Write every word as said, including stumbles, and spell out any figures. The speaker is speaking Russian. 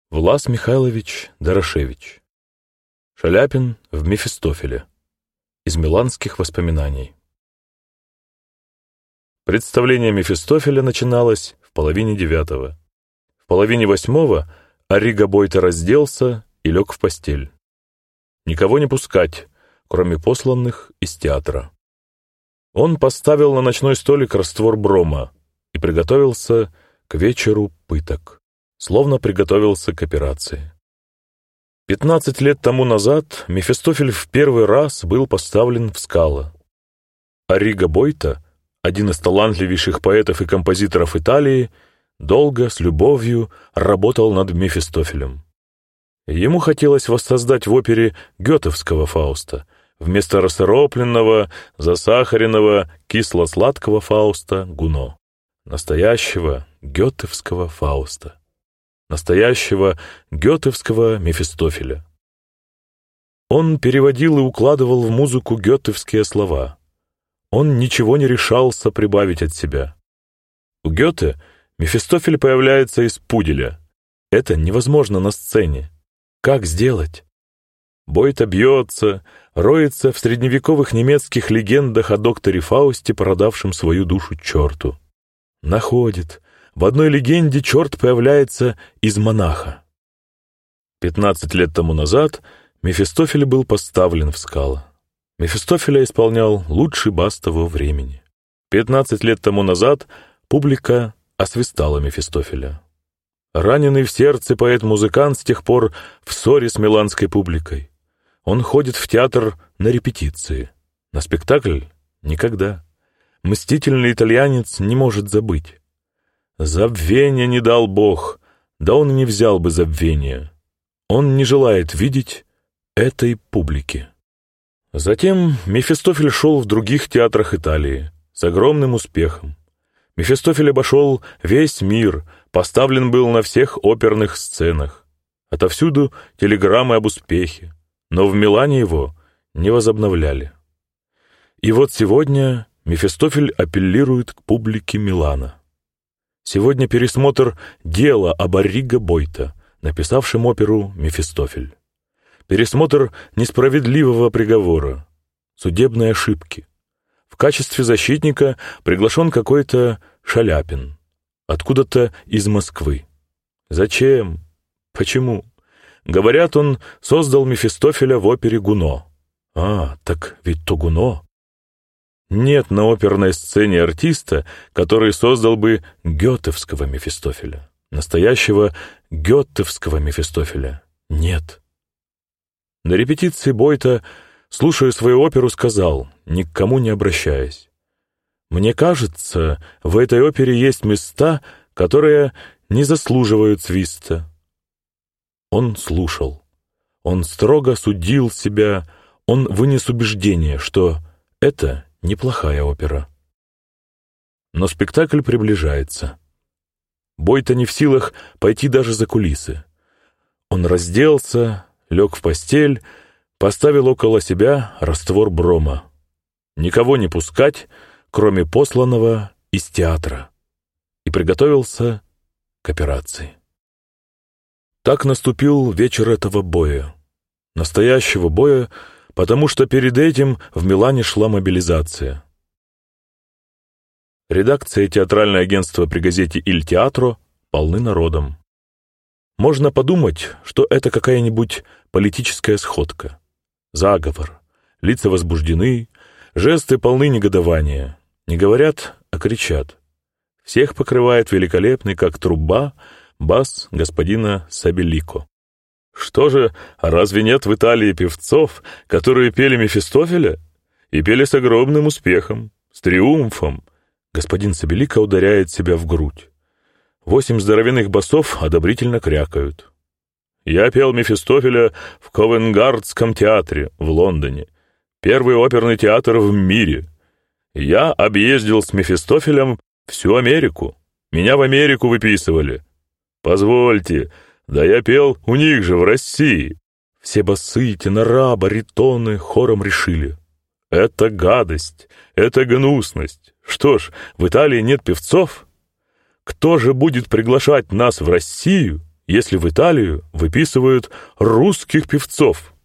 Влас Михайлович Дорошевич. Шаляпин в «Мефистофеле». Из миланских воспоминаний. Представление Мефистофеля начиналось в половине девятого. В половине восьмого Арриго Бойто разделся и лег в постель. Никого не пускать, кроме посланных из театра. Он поставил на ночной столик раствор брома и приготовился к вечеру пыток. Словно приготовился к операции. Пятнадцать лет тому назад Мефистофель в первый раз был поставлен в Скала. Арриго Бойто, один из талантливейших поэтов и композиторов Италии, долго, с любовью работал над Мефистофелем. Ему хотелось воссоздать в опере гётовского Фауста вместо рассыропленного, засахаренного, кисло-сладкого Фауста Гуно. Настоящего гётовского Фауста. Настоящего гётовского Мефистофеля. Он переводил и укладывал в музыку гётовские слова. Он ничего не решался прибавить от себя. У Гёте Мефистофель появляется из пуделя. Это невозможно на сцене. Как сделать? Бойто бьется, роется в средневековых немецких легендах о докторе Фаусте, продавшем свою душу черту. Находит. В одной легенде черт появляется из монаха. Пятнадцать лет тому назад Мефистофель был поставлен в Скала. Мефистофеля исполнял лучший бас того времени. Пятнадцать лет тому назад публика освистала Мефистофеля. Раненый в сердце поэт-музыкант с тех пор в ссоре с миланской публикой. Он ходит в театр на репетиции. На спектакль — никогда. Мстительный итальянец не может забыть. Забвения не дал Бог, да он и не взял бы забвения. Он не желает видеть этой публики. Затем Мефистофель шел в других театрах Италии с огромным успехом. Мефистофель обошел весь мир, поставлен был на всех оперных сценах. Отовсюду телеграммы об успехе, но в Милане его не возобновляли. И вот сегодня Мефистофель апеллирует к публике Милана. Сегодня пересмотр дела об Арриго Бойто, написавшем оперу «Мефистофель». Пересмотр несправедливого приговора, судебной ошибки. В качестве защитника приглашен какой-то Шаляпин, откуда-то из Москвы. Зачем? Почему? Говорят, он создал Мефистофеля в опере Гуно. А, так ведь то Гуно. Нет на оперной сцене артиста, который создал бы гётовского Мефистофеля, настоящего гётовского Мефистофеля. Нет. На репетиции Бойто, слушая свою оперу, сказал, ни к кому не обращаясь: «Мне кажется, в этой опере есть места, которые не заслуживают свиста». Он слушал. Он строго судил себя, он вынес убеждение, что это неплохая опера. Но спектакль приближается. Бойто не в силах пойти даже за кулисы. Он разделся, лег в постель, поставил около себя раствор брома. Никого не пускать, кроме посланного из театра. И приготовился к операции. Так наступил вечер этого боя. Настоящего боя, потому что перед этим в Милане шла мобилизация. Редакция и театральное агентство при газете «Иль Театро» полны народом. Можно подумать, что это какая-нибудь политическая сходка. Заговор. Лица возбуждены, жесты полны негодования. Не говорят, а кричат. Всех покрывает великолепный, как труба, бас господина Сабеллико. Что же, а разве нет в Италии певцов, которые пели Мефистофеля? И пели с огромным успехом, с триумфом. Господин Сабеллико ударяет себя в грудь. Восемь здоровенных басов одобрительно крякают. Я пел Мефистофеля в Ковенгардском театре в Лондоне. Первый оперный театр в мире. Я объездил с Мефистофелем всю Америку. Меня в Америку выписывали. Позвольте, да я пел у них же, в России. Все басы, тенора, баритоны хором решили: это гадость, это гнусность. Что ж, в Италии нет певцов? Кто же будет приглашать нас в Россию, если в Италию выписывают русских певцов.